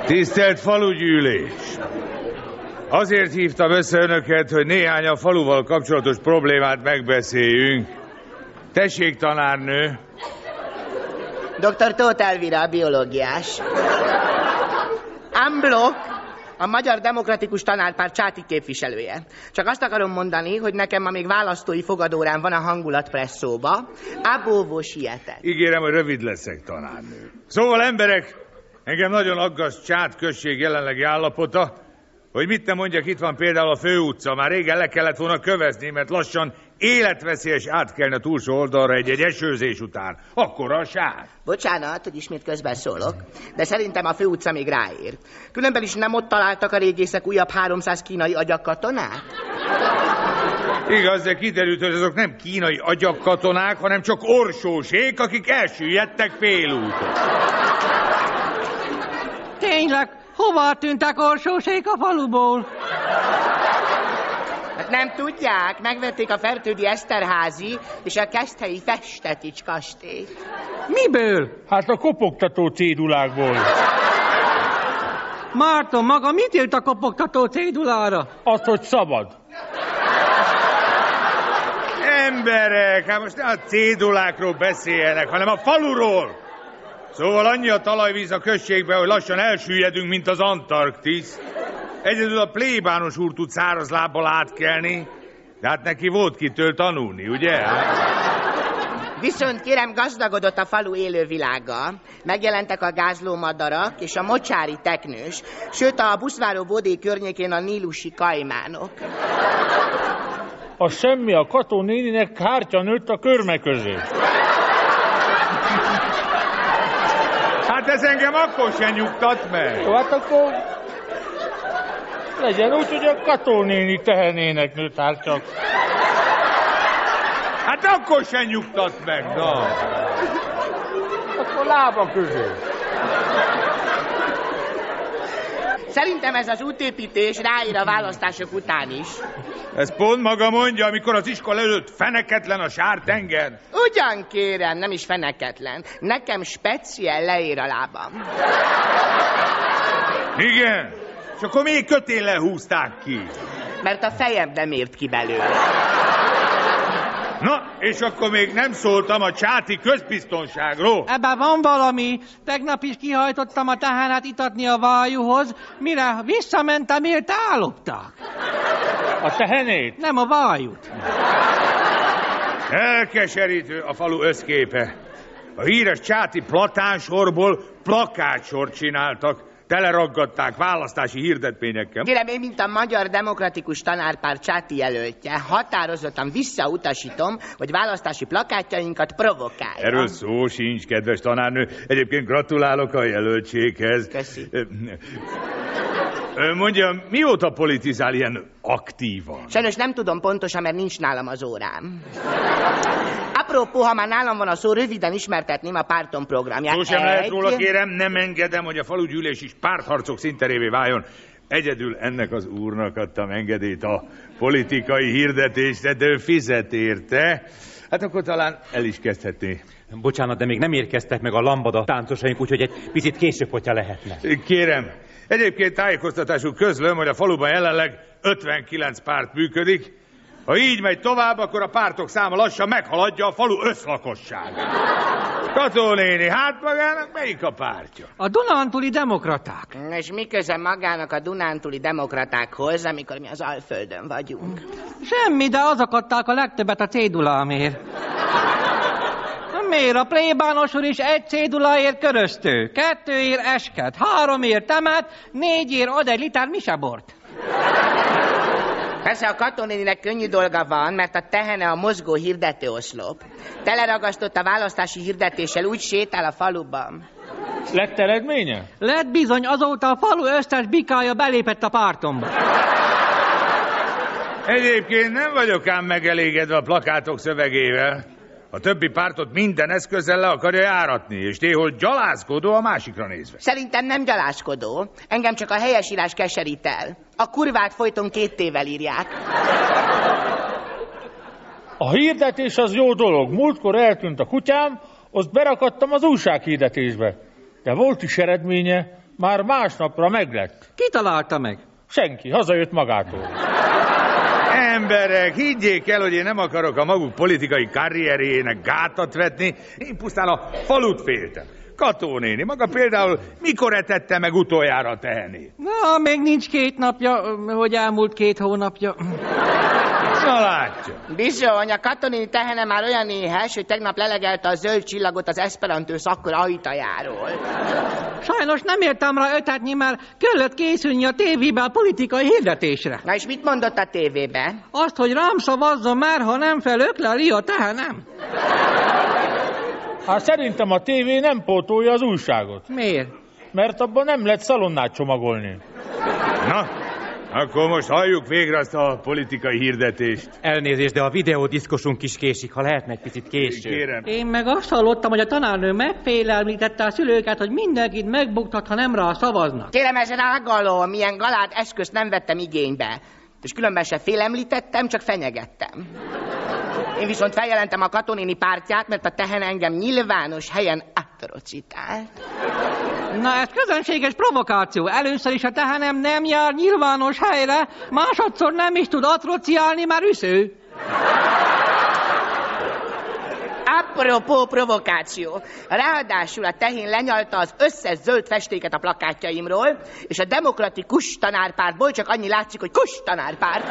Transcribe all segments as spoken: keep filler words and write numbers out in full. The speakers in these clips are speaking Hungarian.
Tisztelt falugyűlés! Azért hívtam össze önöket, hogy néhány a faluval kapcsolatos problémát megbeszéljünk. Tessék, tanárnő! doktor Tóth Elvira, a biológiás. Unblock, a Magyar Demokratikus Tanárpárt csáti képviselője. Csak azt akarom mondani, hogy nekem ma még választói fogadórán van a hangulat presszóba. Abóvó sietek. Ígérem, hogy rövid leszek, tanárnő. Szóval, emberek, engem nagyon aggaszt Csát község jelenlegi állapota, hogy mit nem mondjak, itt van például a főutca. Már régen le kellett volna kövezni, mert lassan életveszélyes átkelni a túlsó oldalra egy-egy esőzés után. Akkora a sáv. Bocsánat, hogy ismét közbeszólok, de szerintem a főutca még ráér. Különben is nem ott találtak a régészek újabb háromszáz kínai agyagkatonát? Igaz, de kiderült, hogy azok nem kínai agyagkatonák, hanem csak orsósék, akik elsüllyedtek félúton. Tényleg, hova tűntek orsósék a faluból? Hát nem tudják, megvették a Fertődi Eszterházi és a Keszthelyi Festetics kastélyt. Miből? Hát a kopogtató cédulákból. Márton, maga mit írt a kopogtató cédulára? Azt, hogy szabad. Emberek, hát most ne a cédulákról beszéljenek, hanem a faluról. Szóval annyi a talajvíz a községben, hogy lassan elsüllyedünk, mint az Antarktisz. Egyedül a plébános úr tud száraz lábbal átkelni, de hát neki volt kitől tanulni, ugye? Viszont kérem, gazdagodott a falu élővilága. Megjelentek a gázlómadarak és a mocsári teknős, sőt a buszváró Bodé környékén a nílusi kajmánok. A semmi, a Kató néninek kártya nőtt a körme közé. Hát ez engem akkor sem nyugtat meg. Jó, hát akkor legyen úgy, hogy a Kató néni tehenének nőtt, hát csak. Hát akkor sem nyugtat meg, na. Akkor lába közé. Szerintem ez az útépítés ráír a választások után is. Ez pont maga mondja, amikor az iskola előtt feneketlen a sártenger. Ugyan kérem, nem is feneketlen. Nekem speciál leér a lábam. Igen? És akkor még kötéllel húzták ki. Mert a fejem nem ért ki belőle. Na, és akkor még nem szóltam a csáti közbiztonságról. Ebben van valami. Tegnap is kihajtottam a tehenet itatni a vájúhoz, mire visszamentem, ért ellopták. A tehenét? Nem a vájút. Elkeserítő a falu összképe. A híres csáti platánsorból plakátsort csináltak. Teleraggatták választási hirdetményekkel. Kérem, én, mint a Magyar Demokratikus Tanárpárt csáti jelöltje, határozottan visszautasítom, hogy választási plakátjainkat provokálja. Erről szó sincs, kedves tanárnő. Egyébként gratulálok a jelöltséghez. Köszi. Mondja, mióta politizál ilyen aktívan? Sajnos nem tudom pontosan, mert nincs nálam az órám. Apropó, ha már nálam van a szó, röviden ismertetném a pártom programját. Szó sem lehet róla, kérem, nem engedem, hogy a falugyűlés is pártharcok színterévé váljon. Egyedül ennek az úrnak adtam engedélyt a politikai hirdetésre, de ő fizet érte. Hát akkor talán el is kezdhetné. Bocsánat, de még nem érkeztek meg a lambada táncosaink, úgyhogy egy picit később, hogyha lehetne. Kérem, egyébként tájékoztatásuk közlöm, hogy a faluban jelenleg ötvenkilenc párt működik. Ha így megy tovább, akkor a pártok száma lassan meghaladja a falu összlakosságát. Kató néni, hát magának melyik a pártja? A Dunántúli demokraták. És mi köze magának a Dunántúli demokratákhoz, amikor mi az Alföldön vagyunk? Semmi, de azok adták a legtöbbet a cédulámért. Miért? A plébános úr is egy céduláért köröztő, kettőért esket, háromért temet, négyért ad egy liter misebort. Persze a katonéninek könnyű dolga van, mert a tehene a mozgó hirdetőoszlop. Teleragasztott a választási hirdetéssel, úgy sétál a faluban. Lett eredménye? Lett bizony, azóta a falu összes bikája belépett a pártomba. Egyébként nem vagyok ám megelégedve a plakátok szövegével. A többi pártot minden eszközzel le akarja járatni, és téhol gyalázkodó a másikra nézve. Szerintem nem gyalázkodó. Engem csak a helyesírás keserít el. A kurvát folyton két tével írják. A hirdetés az jó dolog. Múltkor eltűnt a kutyám, azt berakadtam az újsághirdetésbe. De volt is eredménye. Már másnapra meglett. Ki találta meg? Senki, hazajött magától. Emberek, higgyék el, hogy én nem akarok a maguk politikai karrierjének gátat vetni, én pusztán a falut féltem. Kató néni, maga például mikor etette meg utoljára a tehenét? Na, még nincs két napja, hogy elmúlt két hónapja. Na látja. Bizony, a Kató néni tehene már olyan éhes, hogy tegnap lelegelte a zöld csillagot az Esperantő szakkor ajtajáról. Sajnos nem értem rá ötetni, mert kellett készülni a tévébe a politikai hirdetésre. Na és mit mondott a tévébe? Azt, hogy rám szavazzon már, ha nem felökleli a tehenem. Hát szerintem a tévé nem pótolja az újságot. Miért? Mert abban nem lehet szalonnát csomagolni. Na, akkor most halljuk végre azt a politikai hirdetést. Elnézést, de a videódiszkosunk is késik, ha lehetne egy picit később. Kérem. Én meg azt hallottam, hogy a tanárnő megfélelmítette a szülőket, hogy mindenkit megbuktat, ha nem rá szavaznak. Kérem, ez rágalom, milyen galát eszközt nem vettem igénybe. És különben se félemlítettem, csak fenyegettem. Én viszont feljelentem a Kató néni pártját, mert a tehen engem nyilvános helyen atrocitált. Na, ez közönséges provokáció. Először is a tehenem nem jár nyilvános helyre, másodszor nem is tud atrociálni, már üsző. Apropó provokáció. Ráadásul a tehén lenyalta az összes zöld festéket a plakátjaimról, és a demokratikus tanárpártból csak annyi látszik, hogy kus tanárpárt.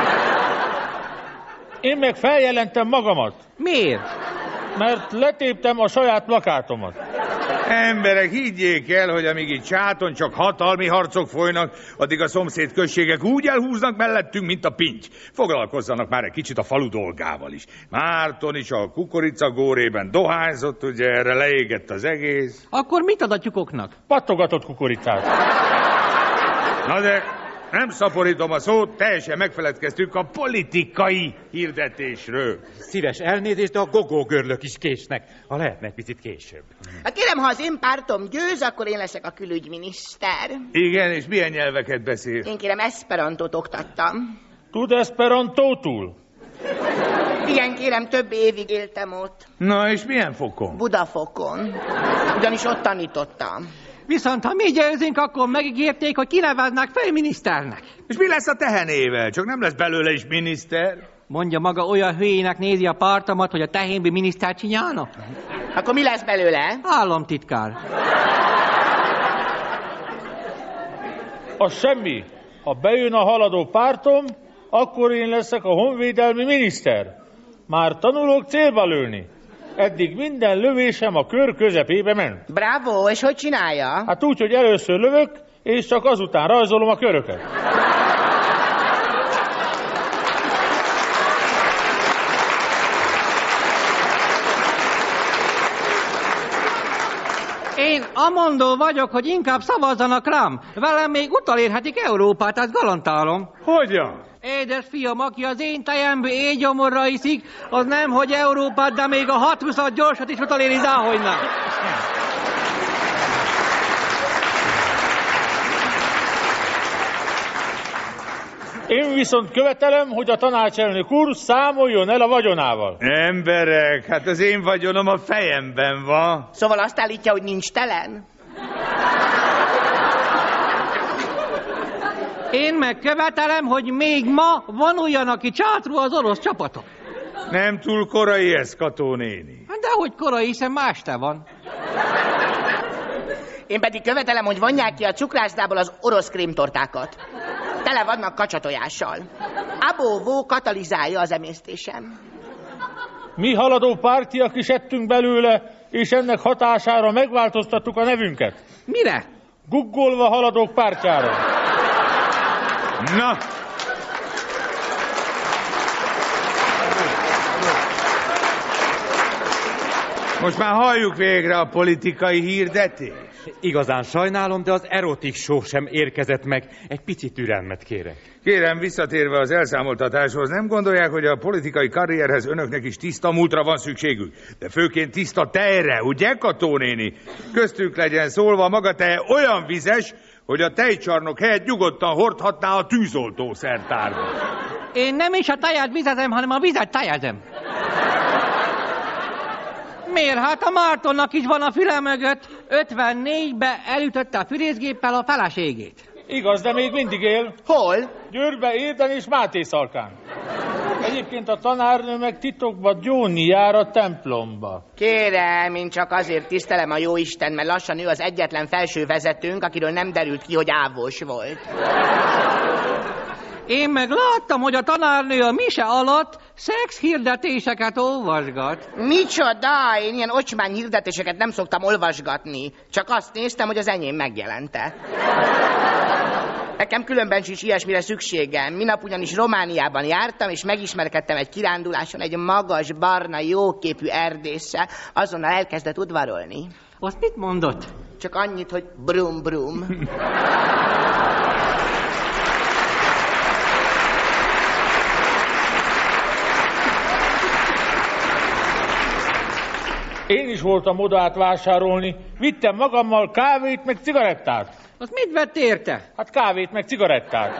Én meg feljelentem magamat, Miért? mert letéptem a saját plakátomat. Emberek, higgyék el, hogy amíg itt sáton csak hatalmi harcok folynak, addig a szomszéd községek úgy elhúznak mellettünk, mint a pinty. Foglalkozzanak már egy kicsit a falu dolgával is. Márton is a kukoricagórében dohányzott, ugye erre leégett az egész. Akkor mit ad a tyúkoknak? Pattogatott kukoricát. Na de nem szaporítom a szót, teljesen megfeledkeztünk a politikai hirdetésről. Szíves elnézést, de a gogógörlök is késnek, ha lehetne egy picit később. Hát kérem, ha az én pártom győz, akkor én leszek a külügyminiszter. Igen, és milyen nyelveket beszél? Én kérem, esperantót oktattam. Tud esperantótul? Igen, kérem, több évig éltem ott. Na, és milyen fokon? Budafokon. Ugyanis ott tanítottam. Viszont ha mi győzünk, akkor megígérték, hogy kineveznek főminiszternek. És mi lesz a tehenével? Csak nem lesz belőle is miniszter? Mondja maga, olyan hülyének nézi a pártomat, hogy a tehénbi minisztert csinálnak? Akkor mi lesz belőle? Államtitkár. Az semmi. Ha bejön a haladó pártom, akkor én leszek a honvédelmi miniszter. Már tanulok célba lőni. Eddig minden lövésem a kör közepébe ment. Bravo, és hogy csinálja? Hát úgy, hogy először lövök, és csak azután rajzolom a köröket. Én amondó vagyok, hogy inkább szavazzanak rám. Velem még utalérhetik Európát, ezt garantálom. Hogyan? Édes fiam, aki az én tejemből éjgyomorra iszik, az nem, hogy Európát, de még a hatszázat gyorsat is utaléri záhonynak. Én viszont követelem, hogy a tanácselnök úr számoljon el a vagyonával. Emberek, hát az én vagyonom a fejemben van. Szóval azt állítja, hogy nincs telen? Én megkövetelem, hogy még ma vonuljanak ki csátrú az orosz csapatok. Nem túl korai ez, Kató néni. Hát dehogy korai, hiszen ma este van. Én pedig követelem, hogy vonják ki a cukrászdából az orosz krémtortákat. Tele vannak kacsatojással. Abóvó katalizálja az emésztésem. Mi haladó pártiak is ettünk belőle, és ennek hatására megváltoztattuk a nevünket. Mire? Guggolva haladók pártjára. Na! Most már halljuk végre a politikai hirdetést. Igazán sajnálom, de az erotik show sem érkezett meg. Egy pici türelmet kérek. Kérem, visszatérve az elszámoltatáshoz, nem gondolják, hogy a politikai karrierhez önöknek is tiszta múltra van szükségük? De főként tiszta tejre, ugye, Kató néni? Köztük legyen szólva, maga teje olyan vizes, hogy a tejcsarnok helyett nyugodtan hordhatná a tűzoltó szertárba. Én nem is a tejet vizezem, hanem a vizet tejezem. miért? Hát a Mártonnak is van a füle mögött. ötvennégybe elütötte a fűrészgéppel a feleségét. Igaz, de még mindig él. Hol? Győrbe, Érden és Máté Szalkán. Egyébként a tanárnő meg titokba gyónni jár a templomba. Kérem, én csak azért tisztelem a jóisten, mert lassan ő az egyetlen felső vezetőnk, akiről nem derült ki, hogy ávós volt. Én meg láttam, hogy a tanárnő a mise alatt szex hirdetéseket olvasgat. Micsoda? Én ilyen ocsmány hirdetéseket nem szoktam olvasgatni. Csak azt néztem, hogy az enyém megjelente. Nekem különben sincs ilyesmire szükségem. Minap ugyanis Romániában jártam, és megismerkedtem egy kiránduláson egy magas, barna, jóképű erdéssel. Azonnal elkezdett udvarolni. Azt mit mondott? Csak annyit, hogy brum brum. Én is voltam oda át vásárolni. Vittem magammal kávét, meg cigarettát. Azt mit vett érte? Hát kávét, meg cigarettát.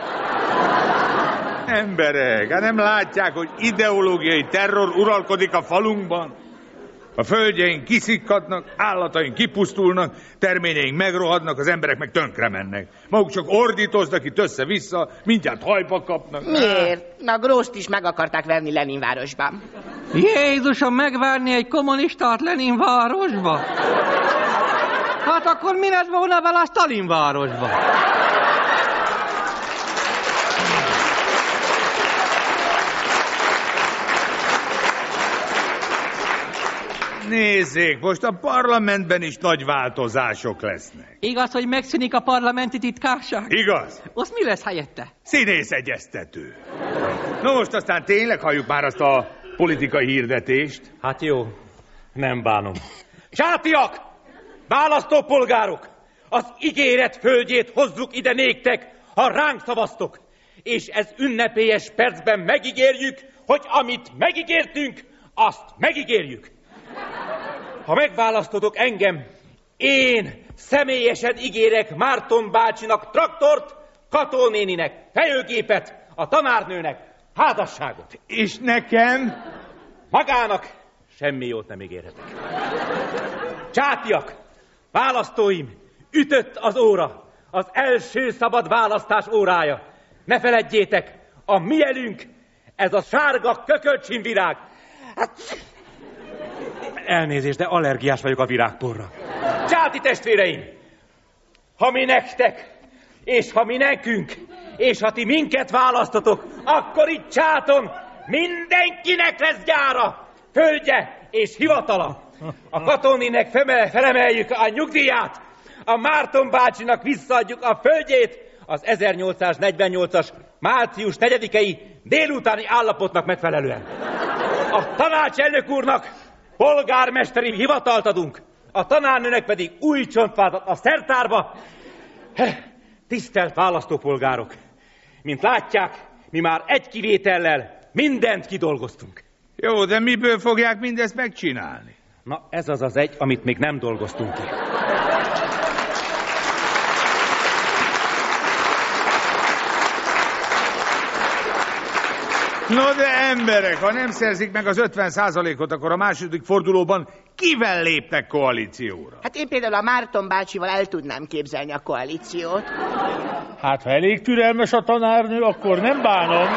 Emberek, hát nem látják, hogy ideológiai terror uralkodik a falunkban? A földjeink kiszikkadnak, állataink kipusztulnak, terményeink megrohadnak, az emberek meg tönkre mennek. Maguk csak ordítoznak itt össze-vissza, mindjárt hajba kapnak. Miért? Na, Grószt is meg akarták verni Leninvárosban. Jézusom, megvárni egy kommunistát Leninvárosba? Hát akkor mi lett volna vele a Stalinvárosba? Nézzék, most a parlamentben is nagy változások lesznek. Igaz, hogy megszűnik a parlamenti titkárság? Igaz? Azt mi lesz helyette? Színészegyeztető. No most aztán tényleg halljuk már azt a politikai hirdetést. Hát jó, nem bánom. Csátiak! Választópolgárok! Az ígéret földjét hozzuk ide néktek, ha ránk szavaztok. És ez ünnepélyes percben megígérjük, hogy amit megígértünk, azt megígérjük. Ha megválasztotok engem, én személyesen ígérek Márton bácsinak traktort, Kató néninek fejőgépet, a tanárnőnek házasságot. És nekem? Magának semmi jót nem ígérhetek. Csátiak, választóim, ütött az óra, az első szabad választás órája. Ne feledjétek, a mi elünk, ez a sárga kökölcsinvirág. Hát... Elnézést, de allergiás vagyok a virágporra. Csáti testvéreim, ha mi nektek, és ha mi nekünk, és ha ti minket választotok, akkor itt Csáton mindenkinek lesz gyára, földje és hivatala. A Katóninek felemeljük a nyugdíját, a Márton bácsinak visszaadjuk a földjét az ezernyolcszáznegyvennyolcas március negyedikei délutáni állapotnak megfelelően. A tanácselnök úrnak polgármesteri hivatalt adunk, a tanárnőnek pedig új csontvázat a szertárba. Tisztelt választópolgárok! Mint látják, mi már egy kivétellel mindent kidolgoztunk. Jó, de miből fogják mindezt megcsinálni? Na, ez az az egy, amit még nem dolgoztunk ki. No de emberek, ha nem szerzik meg az ötven százalékot, akkor a második fordulóban kivel lépnek koalícióra? Hát én például a Márton bácsival el tudnám képzelni a koalíciót. Hát ha elég türelmes a tanárnő, akkor nem bánom.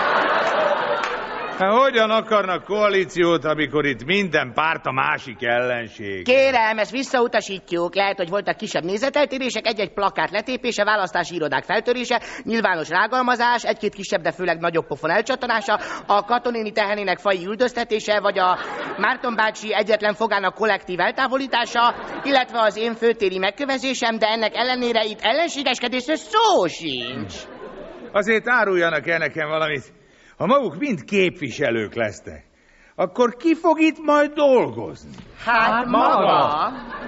Hát hogyan akarnak koalíciót, amikor itt minden párt a másik ellenség? Kérem, ezt visszautasítjuk. Lehet, hogy voltak kisebb nézeteltérések, egy-egy plakát letépése, választási irodák feltörése, nyilvános rágalmazás, egy-két kisebb, de főleg nagyobb pofon elcsatanása, a Katonéni tehenének faji üldöztetése, vagy a Márton bácsi egyetlen fogának kollektív eltávolítása, illetve az én főtéri megkövezésem, de ennek ellenére itt ellenségeskedésre szó sincs. Azért áruljanak el nekem valamit. Ha maguk mind képviselők lesznek, akkor ki fog itt majd dolgozni? Hát maga.